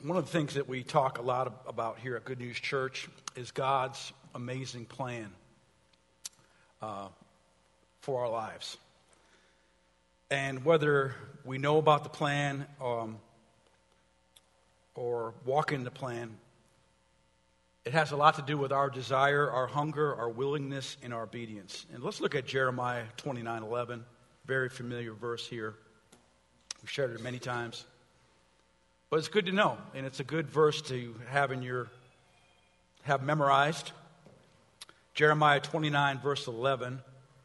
One of the things that we talk a lot about here at Good News Church is God's amazing plan for our lives. And whether we know about the plan or walk in the plan, it has a lot to do with our desire, our hunger, our willingness, and our obedience. And let's look at Jeremiah 29:11, very familiar verse here. We've shared it many times. But it's good to know, and it's a good verse to have memorized. Jeremiah 29, verse 11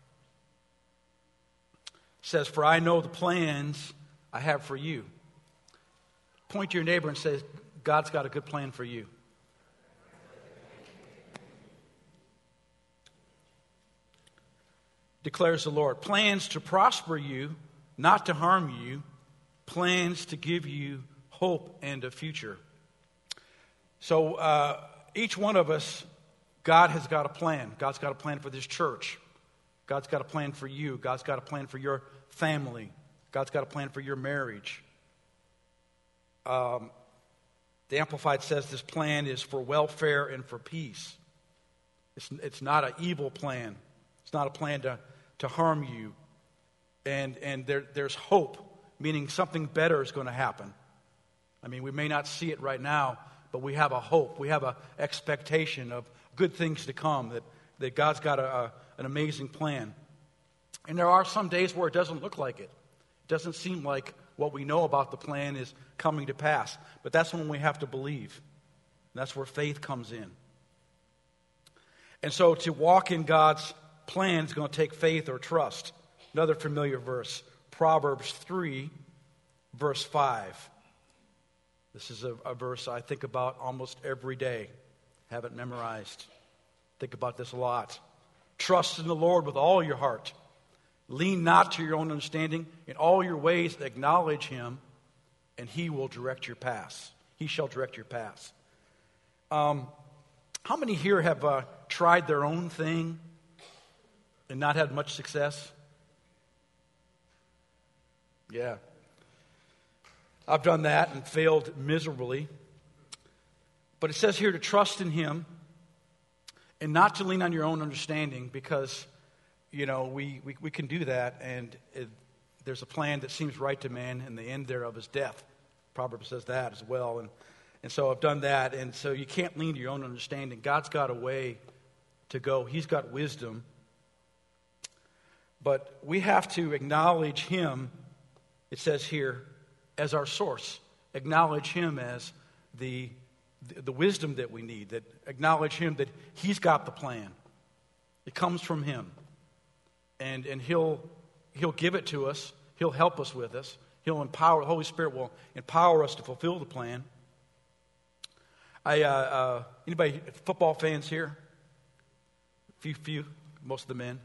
says, "For I know the plans I have for you." Point to your neighbor and say, God's got a good plan for you. Declares the Lord. Plans to prosper you, not to harm you. Plans to give you hope and a future. So each one of us, God has got a plan. God's got a plan for this church. God's got a plan for you. God's got a plan for your family. God's got a plan for your marriage. The Amplified says this plan is for welfare and for peace. It's not an evil plan. It's not a plan to harm you. And there's hope, meaning something better is going to happen. I mean, we may not see it right now, but we have a hope. We have an expectation of good things to come, that God's got an amazing plan. And there are some days where it doesn't look like it. It doesn't seem like what we know about the plan is coming to pass. But that's when we have to believe. And that's where faith comes in. And so to walk in God's plan is going to take faith or trust. Another familiar verse, Proverbs 3, verse 5. This is a verse I think about almost every day. Have it memorized. Think about this a lot. Trust in the Lord with all your heart. Lean not to your own understanding. In all your ways acknowledge Him, and He will direct your paths. He shall direct your paths. How many here have tried their own thing and not had much success? Yeah. I've done that and failed miserably. But it says here to trust in Him and not to lean on your own understanding, because, you know, we can do that, and there's a plan that seems right to man, and the end thereof is death. Proverbs says that as well. And so I've done that, and so you can't lean to your own understanding. God's got a way to go. He's got wisdom. But we have to acknowledge Him, it says here, as our source. Acknowledge Him as the wisdom that we need. That acknowledge Him that He's got the plan. It comes from Him. And He'll give it to us. He'll help us with us. He'll empower, the Holy Spirit will empower us to fulfill the plan. Anybody football fans here? Few, most of the men.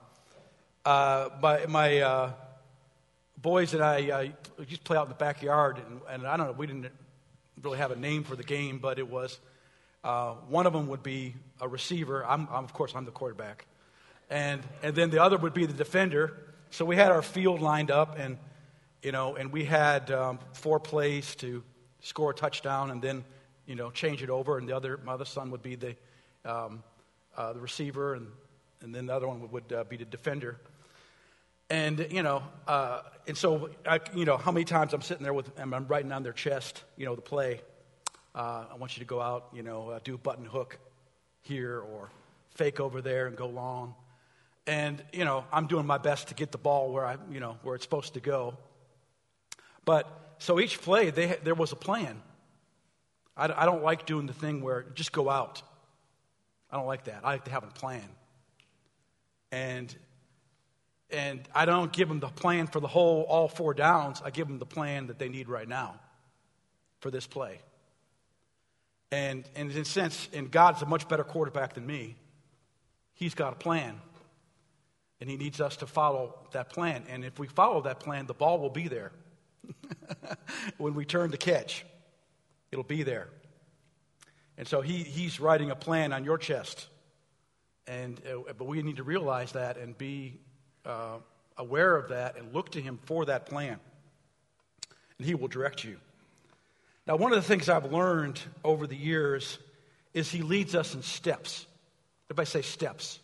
My boys and I used to play out in the backyard, and I don't know, we didn't really have a name for the game, but it was, one of them would be a receiver. Of course, I'm the quarterback. And then the other would be the defender. So we had our field lined up, and we had 4 plays to score a touchdown, and then, change it over, and my other son would be the receiver, and then the other one would be the defender. And, and so, how many times I'm sitting there and I'm writing on their chest, the play. I want you to go out, do a button hook here or fake over there and go long. And, I'm doing my best to get the ball where it's supposed to go. But, so each play, there was a plan. I don't like doing the thing where just go out. I don't like that. I like to have a plan. And I don't give them the plan for all 4 downs. I give them the plan that they need right now for this play. And in a sense, God's a much better quarterback than me. He's got a plan. And He needs us to follow that plan. And if we follow that plan, the ball will be there. When we turn to catch, it'll be there. And so He's writing a plan on your chest. But we need to realize that and be aware of that and look to Him for that plan. And He will direct you. Now, one of the things I've learned over the years is he leads us in steps. Everybody say steps.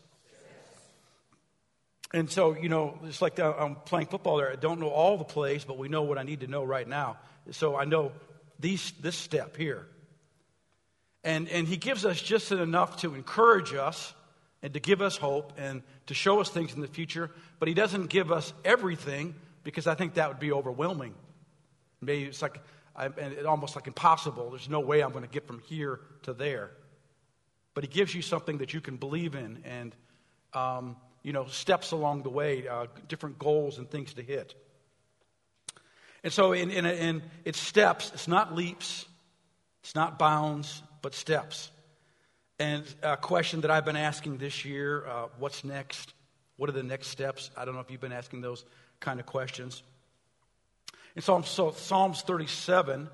And so, it's like I'm playing football there. I don't know all the plays, but we know what I need to know right now. So I know this step here. And he gives us just enough to encourage us and to give us hope and to show us things in the future. But he doesn't give us everything, because I think that would be overwhelming. Maybe it's like almost like impossible. There's no way I'm going to get from here to there. But he gives you something that you can believe in, and steps along the way, different goals and things to hit. And so in it's steps. It's not leaps. It's not bounds, but steps. And a question that I've been asking this year, what's next? What are the next steps? I don't know if you've been asking those kind of questions. And so Psalms 37,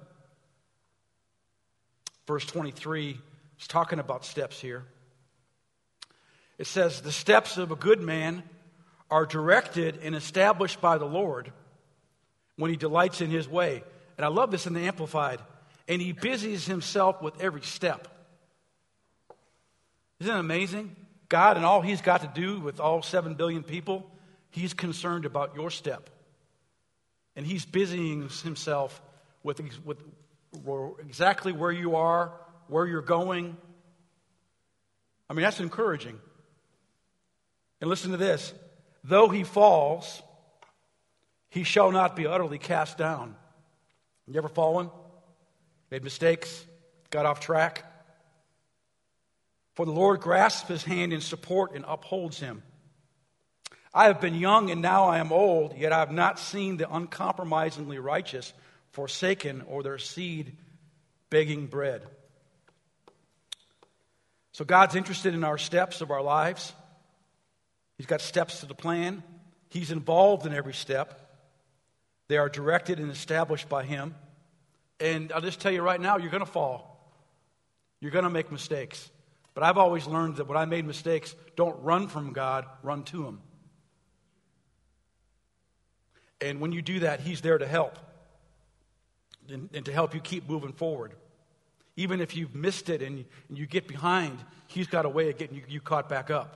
verse 23, is talking about steps here. It says, the steps of a good man are directed and established by the Lord when he delights in his way. And I love this in the Amplified. And he busies himself with every step. Isn't it amazing? God and all he's got to do with all 7 billion people, he's concerned about your step. And he's busying himself with exactly where you are, where you're going. I mean, that's encouraging. And listen to this. Though he falls, he shall not be utterly cast down. You ever fallen? Made mistakes? Got off track? For the Lord grasps his hand in support and upholds him. I have been young and now I am old, yet I have not seen the uncompromisingly righteous forsaken or their seed begging bread. So God's interested in our steps of our lives. He's got steps to the plan. He's involved in every step. They are directed and established by him. And I'll just tell you right now, you're going to fall. You're going to make mistakes. But I've always learned that when I made mistakes, don't run from God, run to him. And when you do that, he's there to help. And to help you keep moving forward. Even if you've missed it and you get behind, he's got a way of getting you caught back up.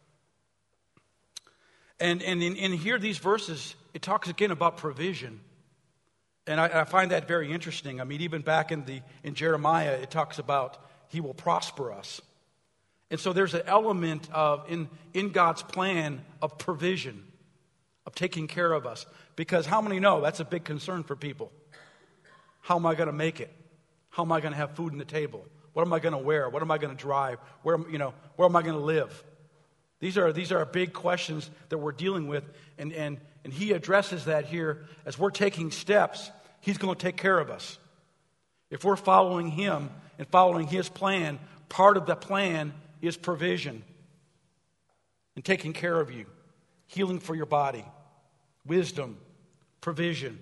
And in here, these verses, it talks again about provision. And I find that very interesting. I mean, even back in Jeremiah, it talks about he will prosper us. And so there's an element of, in God's plan, of provision, of taking care of us. Because how many know that's a big concern for people? How am I going to make it? How am I going to have food on the table? What am I going to wear? What am I going to drive? Where am I going to live? These are big questions that we're dealing with, and he addresses that here as we're taking steps. He's going to take care of us. If we're following him and following his plan, part of the plan is provision and taking care of you, healing for your body, wisdom, provision.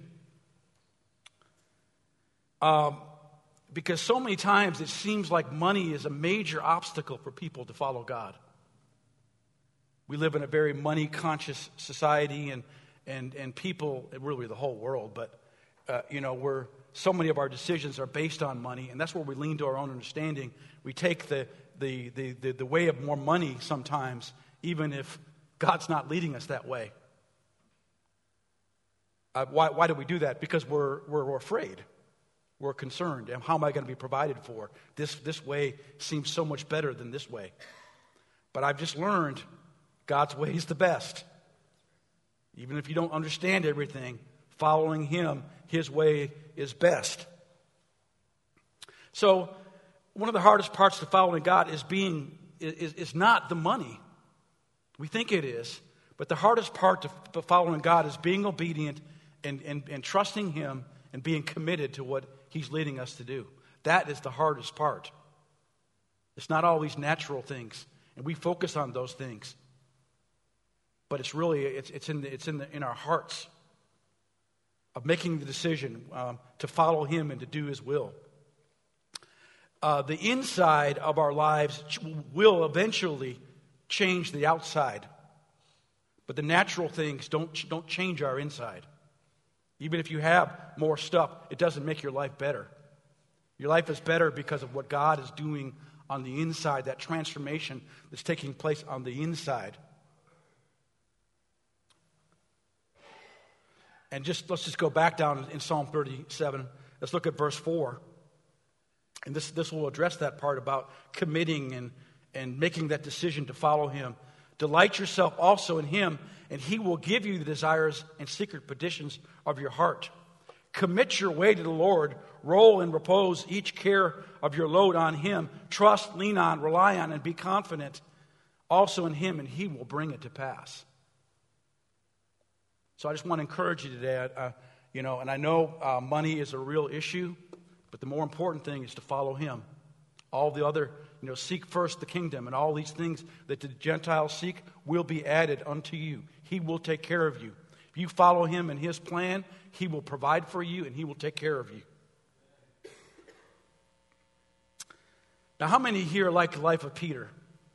Because so many times it seems like money is a major obstacle for people to follow God. We live in a very money-conscious society, and people, really the whole world, but we're so many of our decisions are based on money, and that's where we lean to our own understanding. We take the way of more money sometimes, even if God's not leading us that way. Why do we do that? Because we're afraid. We're concerned. How am I going to be provided for? This way seems so much better than this way. But I've just learned God's way is the best. Even if you don't understand everything, following him, his way is best. So one of the hardest parts to following God is not the money. We think it is. But the hardest part to following God is being obedient and trusting him and being committed to what he's leading us to do. That is the hardest part. It's not always natural things, and we focus on those things. But it's really it's in our hearts of making the decision to follow him and to do his will. The inside of our lives will eventually change the outside, but the natural things don't change our inside. Even if you have more stuff, it doesn't make your life better. Your life is better because of what God is doing on the inside, that transformation that's taking place on the inside. And let's just go back down in Psalm 37. Let's look at verse 4. And this will address that part about committing and making that decision to follow him. Delight yourself also in him, and he will give you the desires and secret petitions of your heart. Commit your way to the Lord. Roll and repose each care of your load on him. Trust, lean on, rely on, and be confident also in him, and he will bring it to pass. So I just want to encourage you today, and I know money is a real issue, but the more important thing is to follow him. All the other, seek first the kingdom, and all these things that the Gentiles seek will be added unto you. He will take care of you. If you follow him and his plan, he will provide for you and he will take care of you. Now, how many here like the life of Peter?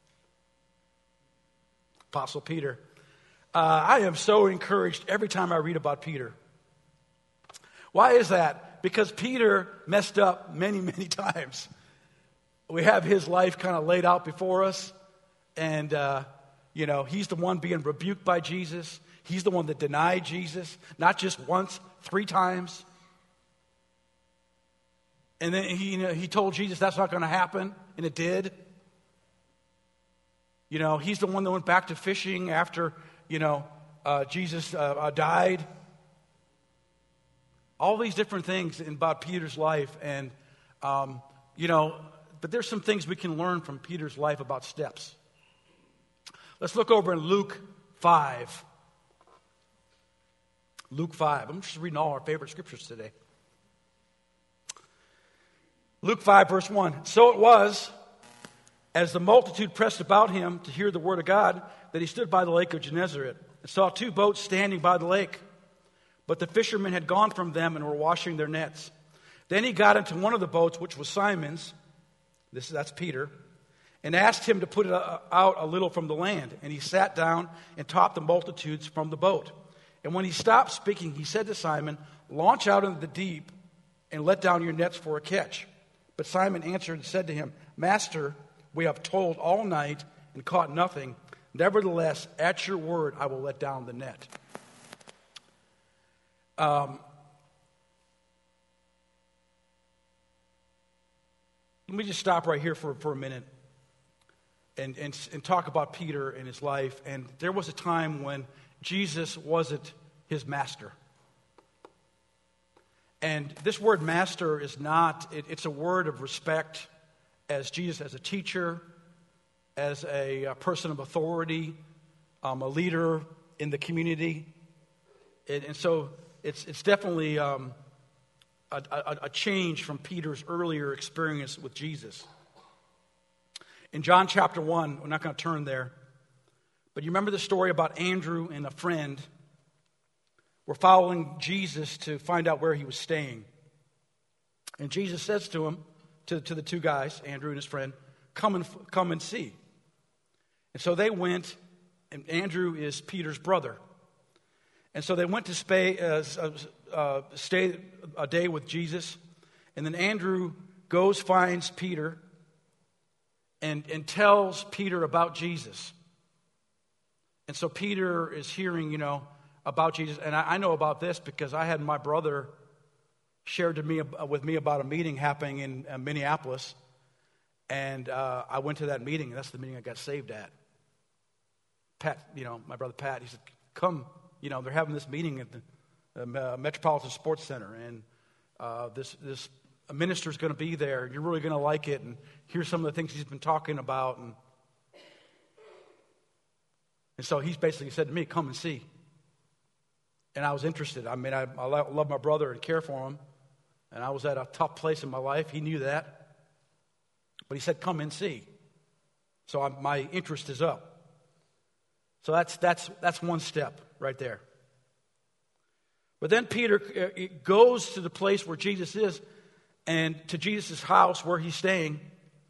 Apostle Peter. I am so encouraged every time I read about Peter. Why is that? Because Peter messed up many, many times. We have his life kind of laid out before us. And, he's the one being rebuked by Jesus. He's the one that denied Jesus, not just once, 3 times. And then he told Jesus that's not going to happen, and it did. He's the one that went back to fishing after, Jesus died. All these different things about Peter's life. And, but there's some things we can learn from Peter's life about steps. Let's look over in Luke 5. Luke 5. I'm just reading all our favorite scriptures today. Luke 5, verse 1. So it was, as the multitude pressed about him to hear the word of God, that he stood by the lake of Gennesaret and saw 2 boats standing by the lake. But the fishermen had gone from them and were washing their nets. Then he got into one of the boats, which was Simon's, that's Peter, and asked him to put it out a little from the land. And he sat down and taught the multitudes from the boat. And when he stopped speaking, he said to Simon, launch out into the deep and let down your nets for a catch. But Simon answered and said to him, Master, we have toiled all night and caught nothing. Nevertheless, at your word, I will let down the net. Let me just stop right here for a minute and talk about Peter and his life. And there was a time when Jesus wasn't his master. And this word master is not, it's a word of respect as Jesus as a teacher, as a person of authority, a leader in the community. And so it's definitely a change from Peter's earlier experience with Jesus. In John chapter 1, we're not going to turn there, but you remember the story about Andrew and a friend were following Jesus to find out where he was staying. And Jesus says to him, to the 2 guys, Andrew and his friend, come and see. And so they went, and Andrew is Peter's brother. And so they went to stay a day with Jesus. And then Andrew goes, finds Peter, and tells Peter about Jesus. And so Peter is hearing, about Jesus. And I know about this because I had my brother shared with me about a meeting happening in Minneapolis. And I went to that meeting, and that's the meeting I got saved at. Pat, my brother Pat, he said, come, they're having this meeting at the Metropolitan Sports Center, and this minister's going to be there. You're really going to like it, and here's some of the things he's been talking about. And so he's basically said to me, come and see. And I was interested. I mean, I love my brother and care for him, and I was at a tough place in my life. He knew that. But he said, come and see. So my interest is up. So that's one step right there. But then Peter goes to the place where Jesus is, and to Jesus' house where he's staying.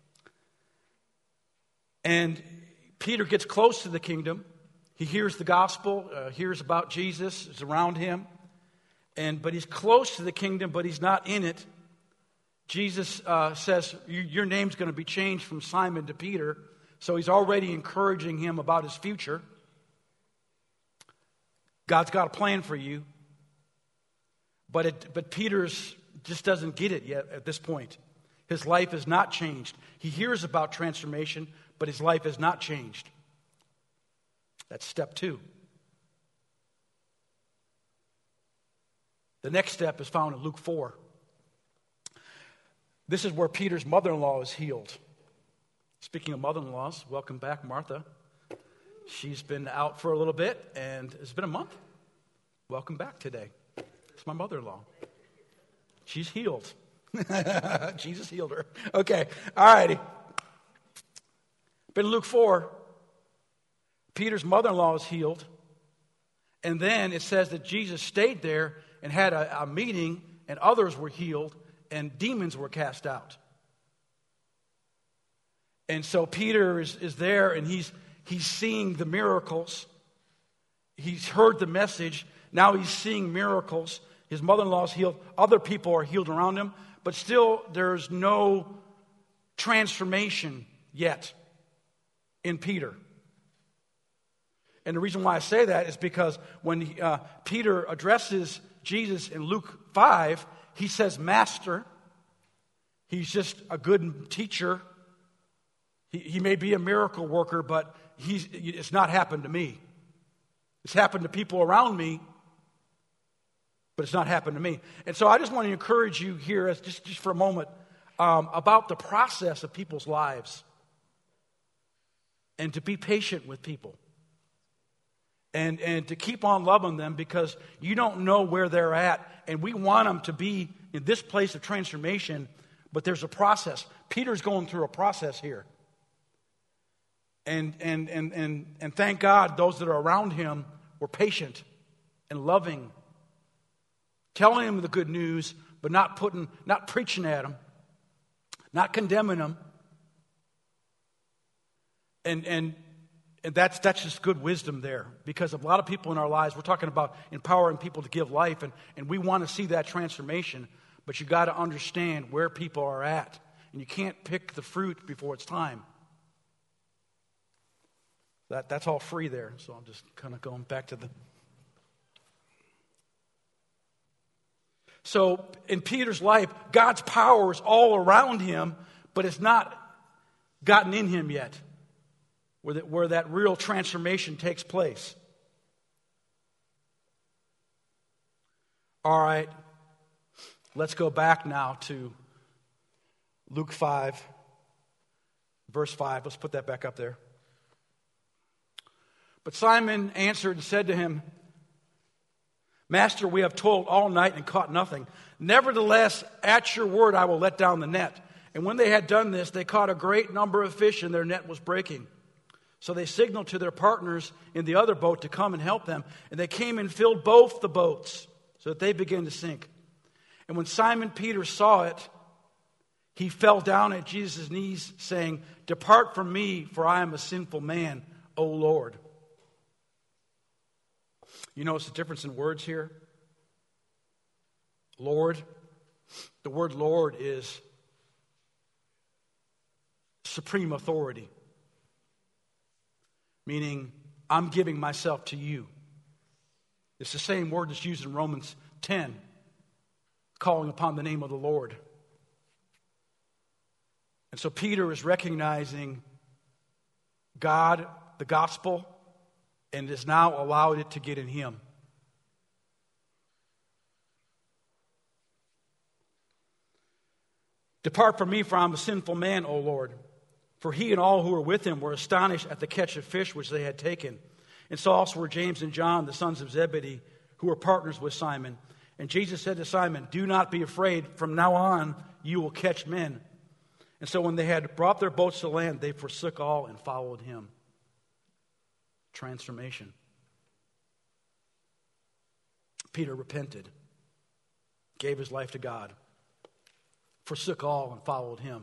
And Peter gets close to the kingdom. He hears the gospel, hears about Jesus, is around him. But he's close to the kingdom, but he's not in it. Jesus says, your name's going to be changed from Simon to Peter. So he's already encouraging him about his future. God's got a plan for you. But Peter's just doesn't get it yet at this point. His life is not changed. He hears about transformation, but his life is not changed. That's step 2. The next step is found in Luke 4. This is where Peter's mother-in-law is healed. Speaking of mother-in-laws, welcome back, Martha. She's been out for a little bit, and it's been a month. Welcome back today. It's my mother-in-law. She's healed. Jesus healed her. Okay, all righty. But in Luke 4, Peter's mother-in-law is healed. And then it says that Jesus stayed there and had a meeting, and others were healed, and demons were cast out. And so Peter is there, and he's seeing the miracles. He's heard the message. Now he's seeing miracles. His mother-in-law is healed. Other people are healed around him. But still, there's no transformation yet in Peter. And the reason why I say that is because when Peter addresses Jesus in Luke 5, he says, Master. He's just a good teacher. He may be a miracle worker, but it's not happened to me. It's happened to people around me, but it's not happened to me. And so I just want to encourage you here, just for a moment, about the process of people's lives. And to be patient with people. And to keep on loving them, because you don't know where they're at. And we want them to be in this place of transformation, but there's a process. Peter's going through a process here. And thank God those that are around him were patient and loving, telling him the good news, but not preaching at him, not condemning him. And that's just good wisdom there, because a lot of people in our lives, we're talking about empowering people to give life, and we want to see that transformation, but you got to understand where people are at, and you can't pick the fruit before it's time. That's all free there, so I'm just kind of going back to the... So in Peter's life, God's power is all around him, but it's not gotten in him yet, where that real transformation takes place. All right, let's go back now to Luke 5, verse 5. Let's put that back up there. But Simon answered and said to him, Master, we have toiled all night and caught nothing. Nevertheless, at your word I will let down the net. And when they had done this, they caught a great number of fish, and their net was breaking. So they signaled to their partners in the other boat to come and help them. And they came and filled both the boats, so that they began to sink. And when Simon Peter saw it, he fell down at Jesus' knees, saying, Depart from me, for I am a sinful man, O Lord. You notice the difference in words here? Lord. The word Lord is supreme authority. Meaning, I'm giving myself to you. It's the same word that's used in Romans 10, calling upon the name of the Lord. And so Peter is recognizing God, the gospel, and has now allowed it to get in him. Depart from me, for I am a sinful man, O Lord. For he and all who were with him were astonished at the catch of fish which they had taken. And so also were James and John, the sons of Zebedee, who were partners with Simon. And Jesus said to Simon, Do not be afraid. From now on you will catch men. And so when they had brought their boats to land, they forsook all and followed him. Transformation. Peter repented, gave his life to God, forsook all and followed him.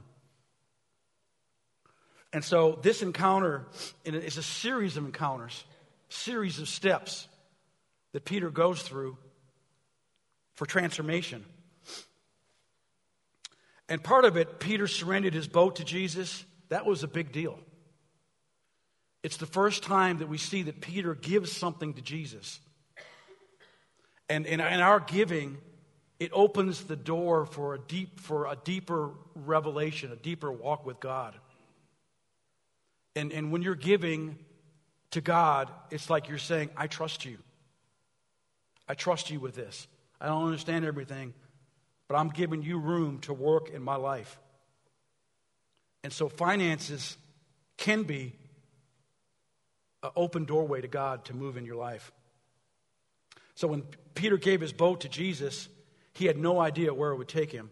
And so this encounter is a series of encounters, series of steps that Peter goes through for transformation. And part of it, Peter surrendered his boat to Jesus. That was a big deal. It's the first time that we see that Peter gives something to Jesus. And in our giving, it opens the door for a deeper revelation, a deeper walk with God. And when you're giving to God, it's like you're saying, I trust you. I trust you with this. I don't understand everything, but I'm giving you room to work in my life. And so finances can be an open doorway to God to move in your life. So when Peter gave his boat to Jesus, he had no idea where it would take him.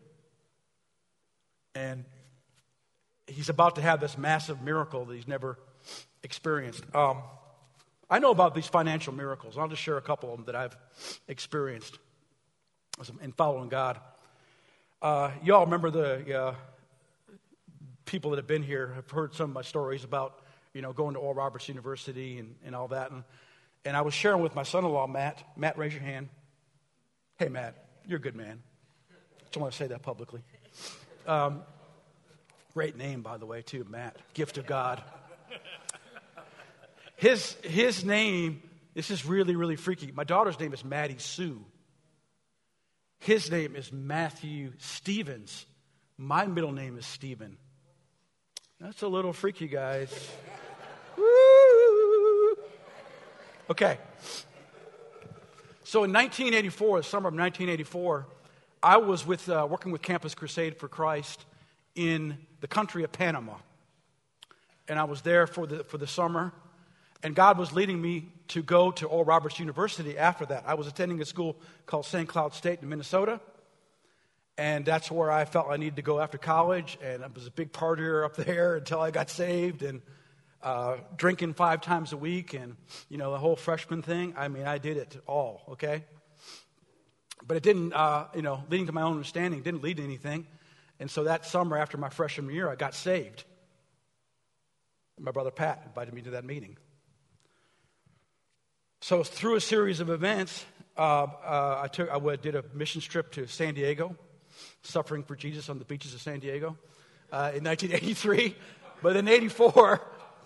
And he's about to have this massive miracle that he's never experienced. I know about these financial miracles. I'll just share a couple of them that I've experienced in following God. Y'all remember the people that have been here have heard some of my stories about, going to Oral Roberts University and all that. And I was sharing with my son-in-law, Matt. Matt, raise your hand. Hey, Matt, you're a good man. Just want to say that publicly. Great name, by the way, too, Matt. Gift of God. His name, this is really, really freaky. My daughter's name is Maddie Sue. His name is Matthew Stevens. My middle name is Stephen. That's a little freaky, guys. Woo! Okay. So in 1984, the summer of 1984, I was working with Campus Crusade for Christ in the country of Panama. And I was there for the summer. And God was leading me to go to Oral Roberts University after that. I was attending a school called St. Cloud State in Minnesota. And that's where I felt I needed to go after college. And I was a big partier up there until I got saved. And drinking 5 times a week and, the whole freshman thing. I mean, I did it all, okay? But it didn't, leading to my own understanding, didn't lead to anything. And so that summer after my freshman year, I got saved. My brother Pat invited me to that meeting. So through a series of events, I did a missions trip to San Diego, suffering for Jesus on the beaches of San Diego in 1983. But in 84,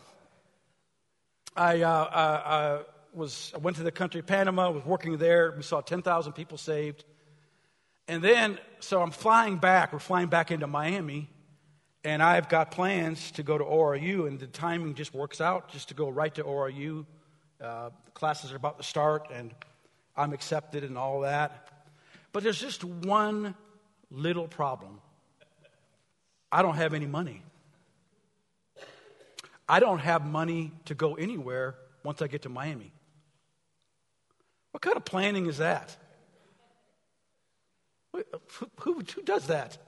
I went to the country of Panama, was working there. We saw 10,000 people saved. And then, so I'm flying back. We're flying back into Miami. And I've got plans to go to ORU. And the timing just works out just to go right to ORU. The classes are about to start. And I'm accepted and all that. But there's just one little problem. I don't have any money. I don't have money to go anywhere once I get to Miami. What kind of planning is that? Who does that?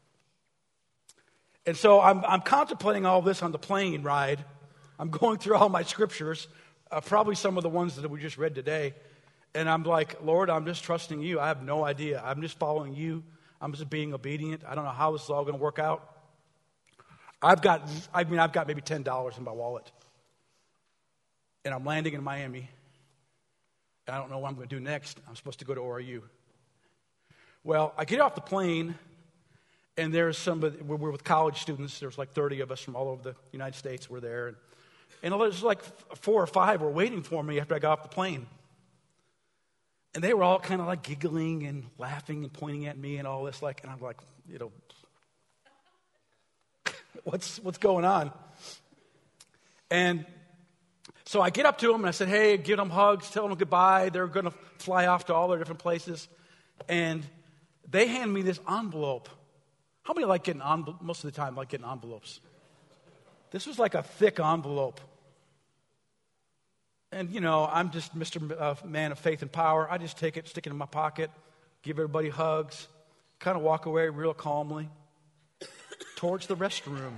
And so I'm contemplating all this on the plane ride. I'm going through all my scriptures, probably some of the ones that we just read today. And I'm like, Lord, I'm just trusting you. I have no idea. I'm just following you. I'm just being obedient. I don't know how this is all going to work out. I've got maybe $10 in my wallet. And I'm landing in Miami. And I don't know what I'm going to do next. I'm supposed to go to ORU. Well, I get off the plane, and there's somebody, we're with college students. There's like 30 of us from all over the United States were there. And there's like 4 or 5 were waiting for me after I got off the plane. And they were all kind of like giggling and laughing and pointing at me and all this. And I'm like, what's going on? And so I get up to them and I said, hey, give them hugs, tell them goodbye. They're going to fly off to all their different places. And they hand me this envelope. How many like getting envelopes? Most of the time like getting envelopes. This was like a thick envelope. And, I'm just Mr. Man of faith and power. I just take it, stick it in my pocket, give everybody hugs, kind of walk away real calmly towards the restroom.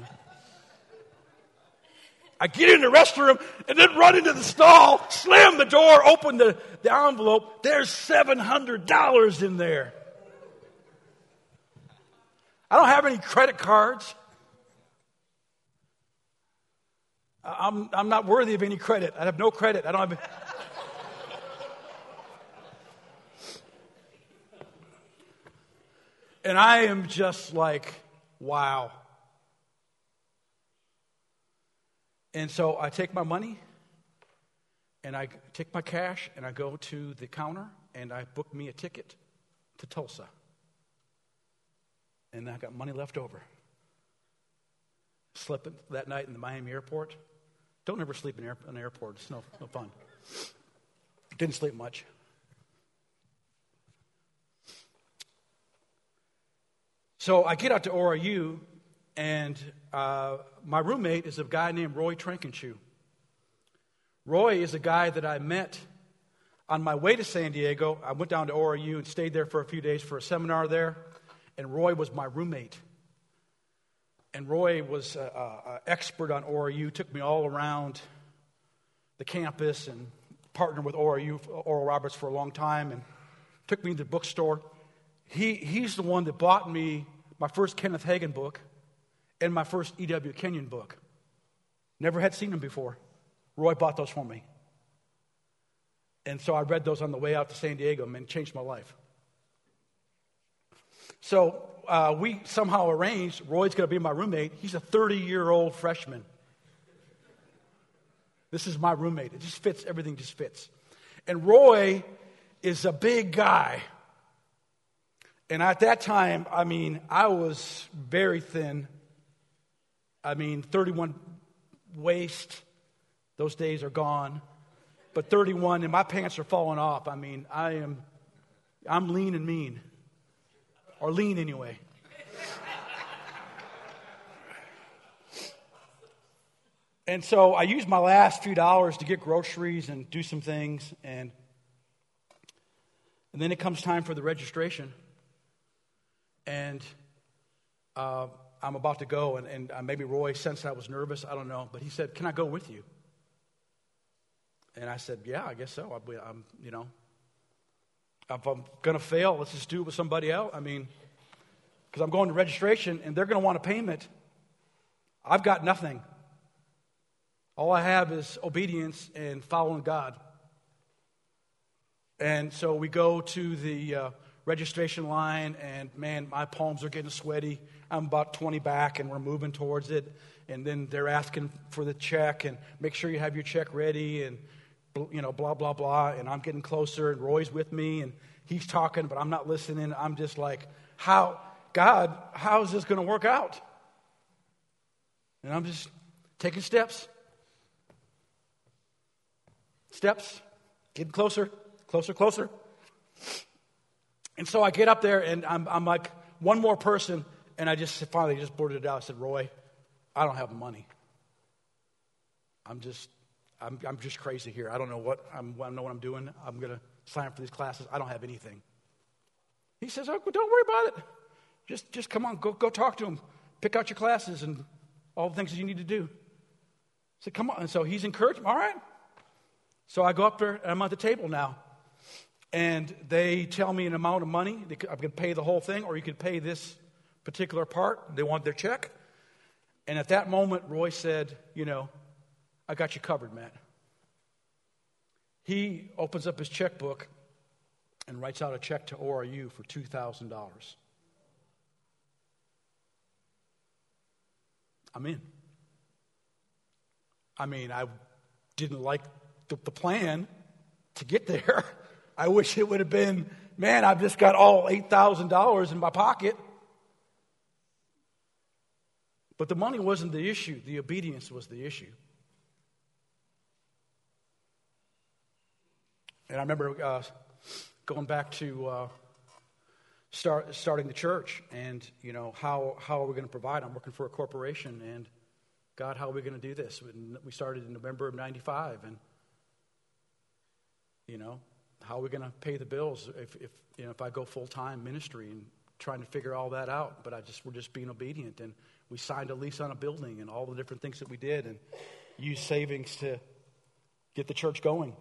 I get in the restroom and then run into the stall, slam the door, open the envelope. There's $700 in there. I don't have any credit cards. I'm not worthy of any credit. I have no credit. I don't have. And I am just like, wow. And so I take my money, and I take my cash, and I go to the counter, and I book me a ticket to Tulsa. And I got money left over. Slept that night in the Miami airport. Don't ever sleep in an airport. It's no fun. Didn't sleep much. So I get out to ORU, and my roommate is a guy named Roy Trankenshue. Roy is a guy that I met on my way to San Diego. I went down to ORU and stayed there for a few days for a seminar there, and Roy was my roommate. And Roy was an expert on ORU, took me all around the campus and partnered with ORU, Oral Roberts, for a long time, and took me to the bookstore. He's the one that bought me my first Kenneth Hagin book and my first E.W. Kenyon book. Never had seen them before. Roy bought those for me. And so I read those on the way out to San Diego, and it changed my life. So we somehow arranged, Roy's going to be my roommate. He's a 30-year-old freshman. This is my roommate. It just fits. Everything just fits. And Roy is a big guy. And at that time, I was very thin. 31 waist. Those days are gone. But 31, and my pants are falling off. I'm lean and mean. Or lean anyway. And so I used my last few dollars to get groceries and do some things. And then it comes time for the registration. And I'm about to go. And maybe Roy sensed I was nervous. I don't know. But he said, "Can I go with you?" And I said, "Yeah, I guess so. If I'm going to fail, let's just do it with somebody else. Because I'm going to registration, and they're going to want a payment. I've got nothing. All I have is obedience and following God." And so we go to the registration line, and man, my palms are getting sweaty. I'm about 20 back, and we're moving towards it. And then they're asking for the check, and make sure you have your check ready, and blah, blah, blah. And I'm getting closer, and Roy's with me, and he's talking, but I'm not listening. I'm just like, God, how is this going to work out? And I'm just taking steps. Steps, getting closer. And so I get up there, and I'm like, one more person, and I just finally just blurted it out. I said, "Roy, I don't have the money. I'm just crazy here. I don't know what I'm doing. I'm going to sign up for these classes. I don't have anything." He says, "Oh, don't worry about it. Just come on, go talk to him. Pick out your classes and all the things that you need to do." I said, "Come on." And so he's encouraged me. All right. So I go up there, and I'm at the table now. And they tell me an amount of money. I'm going to pay the whole thing, or you could pay this particular part. They want their check. And at that moment, Roy said, "I got you covered, Matt." He opens up his checkbook and writes out a check to ORU for $2,000. I'm in. I didn't like the plan to get there. I wish it would have been, man, I've just got all $8,000 in my pocket. But the money wasn't the issue. The obedience was the issue. And I remember going back to starting the church, and how are we going to provide? I'm working for a corporation, and God, how are we going to do this? We started in November of '95, and how are we going to pay the bills if I go full-time ministry, and trying to figure all that out. But we're just being obedient, and we signed a lease on a building, and all the different things that we did, and used savings to get the church going.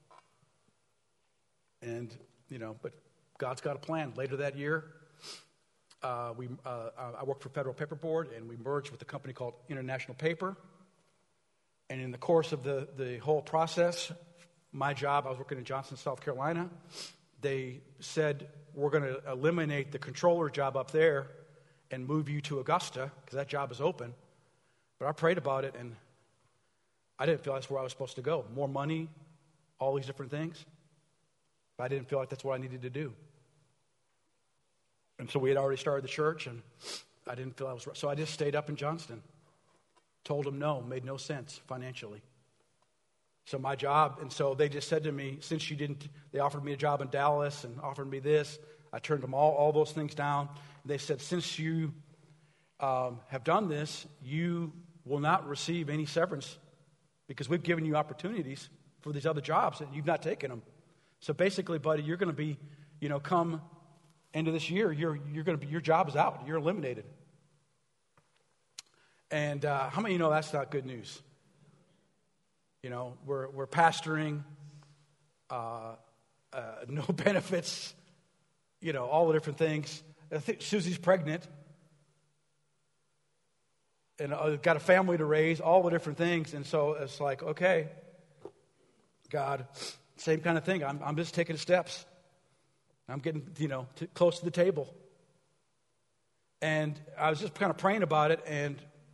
And but God's got a plan. Later that year, I worked for Federal Paper Board, and we merged with a company called International Paper. And in the course of the whole process, my job, I was working in Johnson, South Carolina. They said, we're going to eliminate the controller job up there, and move you to Augusta because that job is open. But I prayed about it, and I didn't feel that's where I was supposed to go. More money, all these different things. But I didn't feel like that's what I needed to do. And so we had already started the church, and I didn't feel I was right. So I just stayed up in Johnston. Told them no, made no sense financially. So my job, and so they just said to me, since you didn't, they offered me a job in Dallas and offered me this. I turned them all those things down. They said, since you have done this, you will not receive any severance because we've given you opportunities for these other jobs and you've not taken them. So basically, buddy, you're going to be, come end of this year, you're going to be, your job is out. You're eliminated. And how many of you know that's not good news? We're pastoring, no benefits, all the different things. I think Susie's pregnant, and got a family to raise, all the different things. And so it's like, okay, God, same kind of thing. I'm just taking steps. I'm getting, close to the table. And I was just kind of praying about it and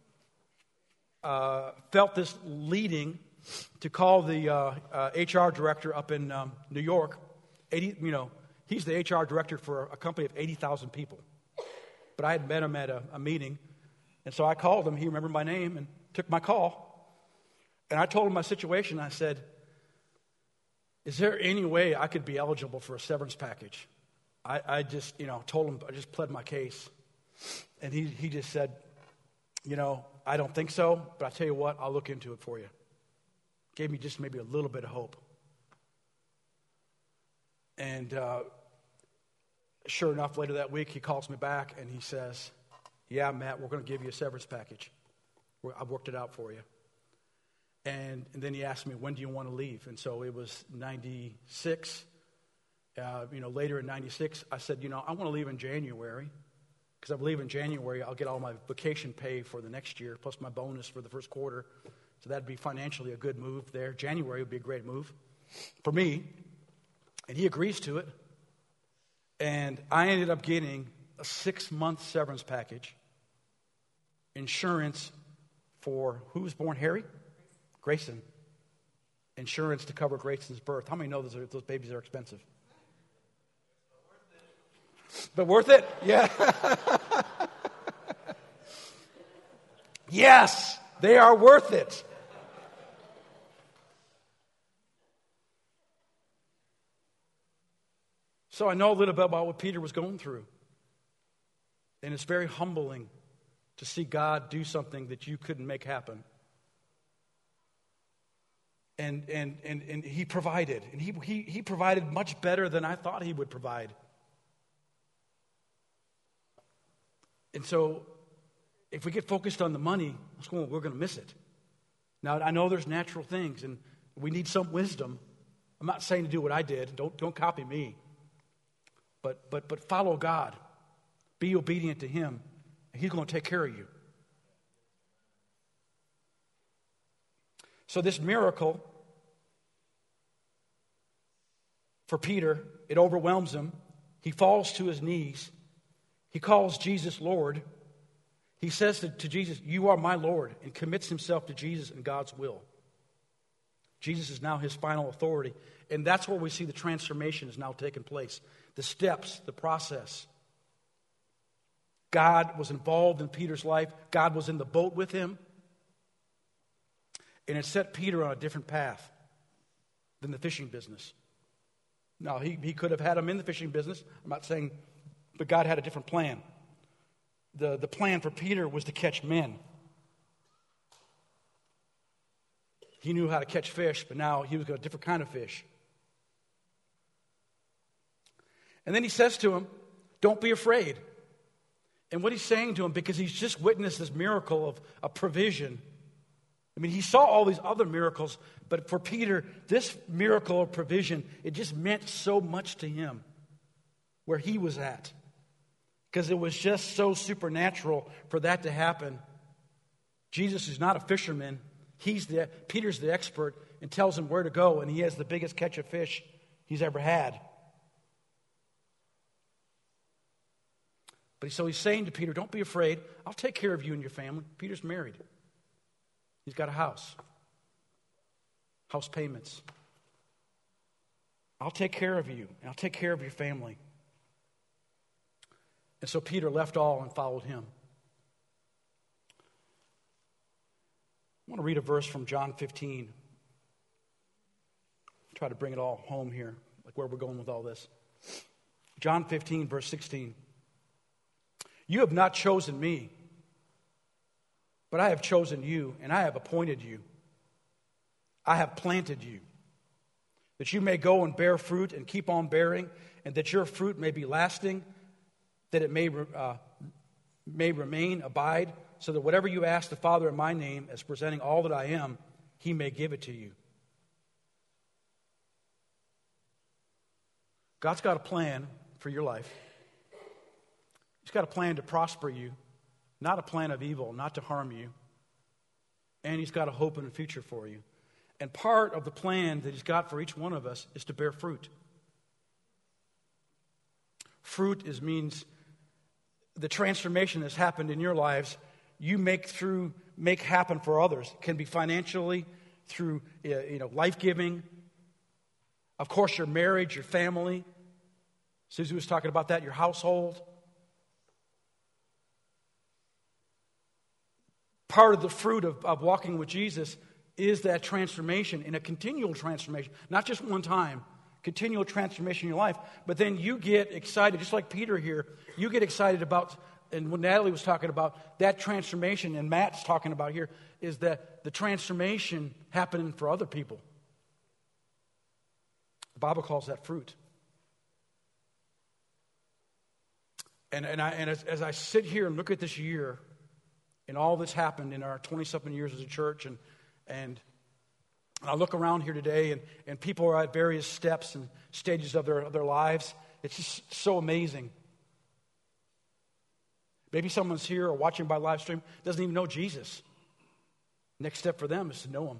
felt this leading to call the HR director up in New York. He's the HR director for a company of 80,000 people. But I had met him at a meeting. And so I called him. He remembered my name and took my call. And I told him my situation. I said, is there any way I could be eligible for a severance package? I just, told him, I just pled my case. And he just said, I don't think so, but I tell you what, I'll look into it for you. Gave me just maybe a little bit of hope. And sure enough, later that week, he calls me back and he says, yeah, Matt, we're going to give you a severance package. I've worked it out for you. And then he asked me, when do you want to leave? And so it was 96. Later in 96, I said, I want to leave in January. Because I believe in January, I'll get all my vacation pay for the next year, plus my bonus for the first quarter. So that'd be financially a good move there. January would be a great move for me. And he agrees to it. And I ended up getting a 6-month severance package, insurance for, who was born, Harry? Grayson. Insurance to cover Grayson's birth. How many know those babies are expensive? But worth it? Yeah. Yes, they are worth it. So I know a little bit about what Peter was going through. And it's very humbling to see God do something that you couldn't make happen. And he provided. And he provided much better than I thought he would provide. And so if we get focused on the money, we're going to miss it. Now, I know there's natural things, and we need some wisdom. I'm not saying to do what I did. Don't copy me. But follow God. Be obedient to Him. And He's going to take care of you. So this miracle, for Peter, it overwhelms him. He falls to his knees. He calls Jesus Lord. He says to Jesus, you are my Lord, and commits himself to Jesus and God's will. Jesus is now his final authority. And that's where we see the transformation is now taking place. The steps, the process. God was involved in Peter's life. God was in the boat with him. And it set Peter on a different path than the fishing business. Now, he could have had him in the fishing business. I'm not saying, but God had a different plan. The plan for Peter was to catch men. He knew how to catch fish, but now he was got a different kind of fish. And then he says to him, don't be afraid. And what he's saying to him, because he's just witnessed this miracle of provision. I mean, he saw all these other miracles, but for Peter, this miracle of provision, it just meant so much to him where he was at. Because it was just so supernatural for that to happen. Jesus is not a fisherman. Peter's the expert and tells him where to go, and he has the biggest catch of fish he's ever had. But so he's saying to Peter, don't be afraid. I'll take care of you and your family. Peter's married. He's got a house payments. I'll take care of you, and I'll take care of your family. And so Peter left all and followed him. I want to read a verse from John 15. Try to bring it all home here, like where we're going with all this. John 15, verse 16. You have not chosen me, but I have chosen you, and I have appointed you. I have planted you, that you may go and bear fruit and keep on bearing, and that your fruit may be lasting, that it may remain, abide, so that whatever you ask the Father in my name, as presenting all that I am, he may give it to you. God's got a plan for your life. He's got a plan to prosper you, not a plan of evil, not to harm you. And he's got a hope and a future for you. And part of the plan that he's got for each one of us is to bear fruit. Fruit means the transformation that's happened in your lives, you make happen for others. It can be financially, through life-giving. Of course, your marriage, your family. Susie was talking about that, your household. Part of the fruit of walking with Jesus is that transformation, and a continual transformation, not just one time, continual transformation in your life. But then you get excited, just like Peter here, you get excited about, and what Natalie was talking about, that transformation, and Matt's talking about here, is that the transformation happening for other people. The Bible calls that fruit. And as I sit here and look at this year, and all that's happened in our 20-something years as a church, and I look around here today, and people are at various steps and stages of their lives. It's just so amazing. Maybe someone's here or watching by live stream doesn't even know Jesus. Next step for them is to know him.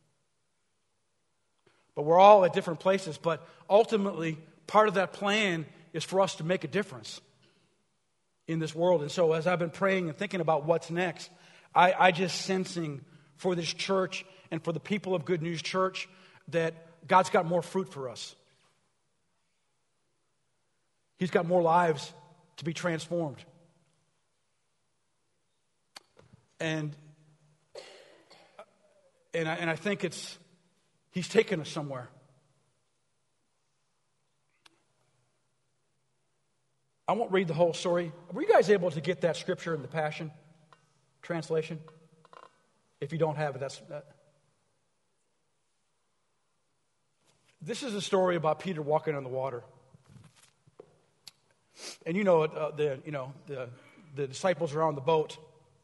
But we're all at different places. But ultimately, part of that plan is for us to make a difference in this world. And so as I've been praying and thinking about what's next, I just sensing for this church and for the people of Good News Church that God's got more fruit for us. He's got more lives to be transformed. And I think He's taken us somewhere. I won't read the whole story. Were you guys able to get that scripture in the Passion Translation? If you don't have it, that's that. This is a story about Peter walking on the water. And the disciples are on the boat.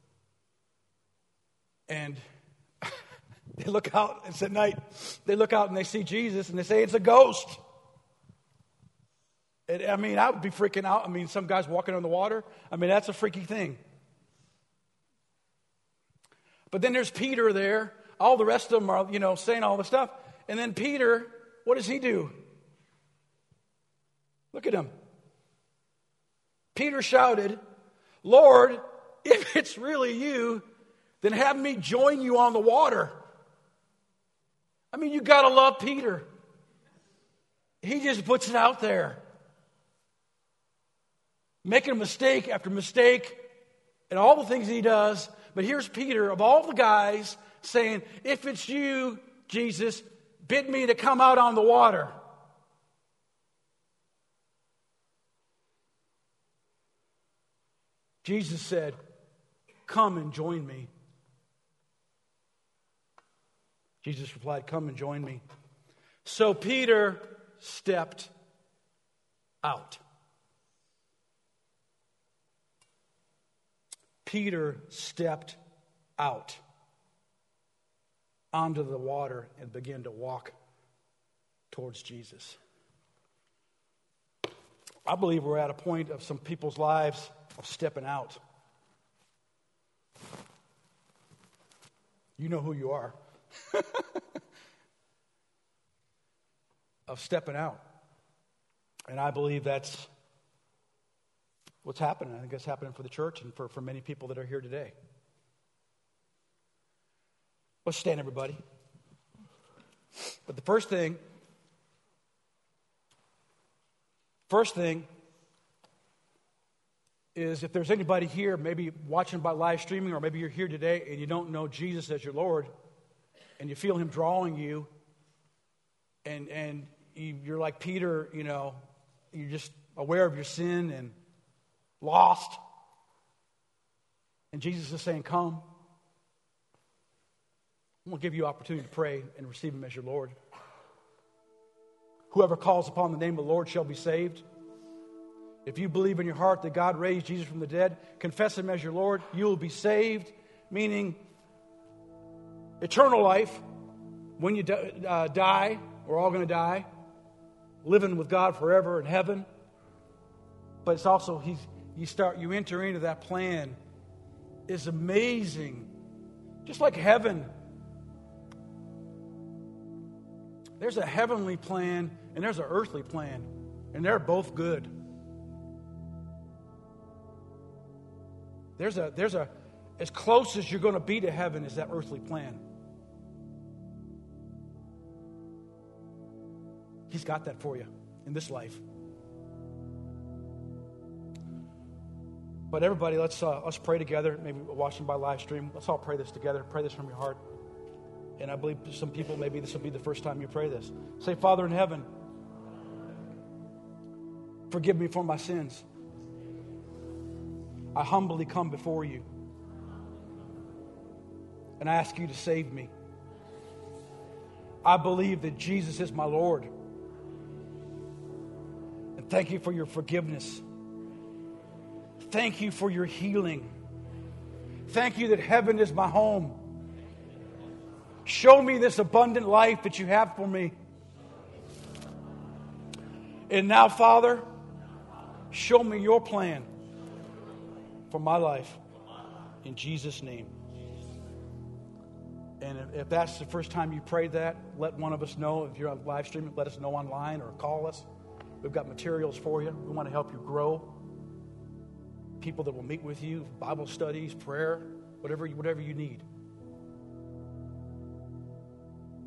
And they look out, it's at night, they look out and they see Jesus and they say, it's a ghost. I would be freaking out. Some guy's walking on the water. That's a freaky thing. But then there's Peter there. All the rest of them are, saying all this stuff. And then Peter, what does he do? Look at him. Peter shouted, Lord, if it's really you, then have me join you on the water. You got to love Peter. He just puts it out there. Making mistake after mistake and all the things he does. But here's Peter, of all the guys, saying, if it's you, Jesus, bid me to come out on the water. Jesus said, come and join me. Jesus replied, come and join me. So Peter stepped out. Peter stepped out onto the water and began to walk towards Jesus. I believe we're at a point of some people's lives of stepping out. You know who you are. Of stepping out. And I believe that's what's happening. I think it's happening for the church and for many people that are here today. Let's stand, everybody. But the first thing is, if there's anybody here, maybe watching by live streaming, or maybe you're here today and you don't know Jesus as your Lord, and you feel Him drawing you, and you're like Peter, you're just aware of your sin and lost, and Jesus is saying, come. I'm going to give you an opportunity to pray and receive Him as your Lord. Whoever calls upon the name of the Lord shall be saved. If you believe in your heart that God raised Jesus from the dead, confess Him as your Lord, you will be saved, meaning eternal life. When you die, we're all going to die, living with God forever in heaven. But it's also, you enter into that plan. It's amazing. Just like heaven. There's a heavenly plan and there's an earthly plan, and they're both good. There's a as close as you're going to be to heaven is that earthly plan. He's got that for you in this life. But everybody, let's pray together. Maybe watching by live stream. Let's all pray this together. Pray this from your heart. And I believe some people, maybe this will be the first time you pray this. Say, Father in heaven, forgive me for my sins. I humbly come before you. And I ask you to save me. I believe that Jesus is my Lord. And thank you for your forgiveness. Thank you for your healing. Thank you that heaven is my home. Show me this abundant life that you have for me. And now, Father, show me your plan for my life. In Jesus' name. And if that's the first time you prayed that, let one of us know. If you're on live streaming, let us know online or call us. We've got materials for you. We want to help you grow. People that will meet with you, Bible studies, prayer, whatever you need.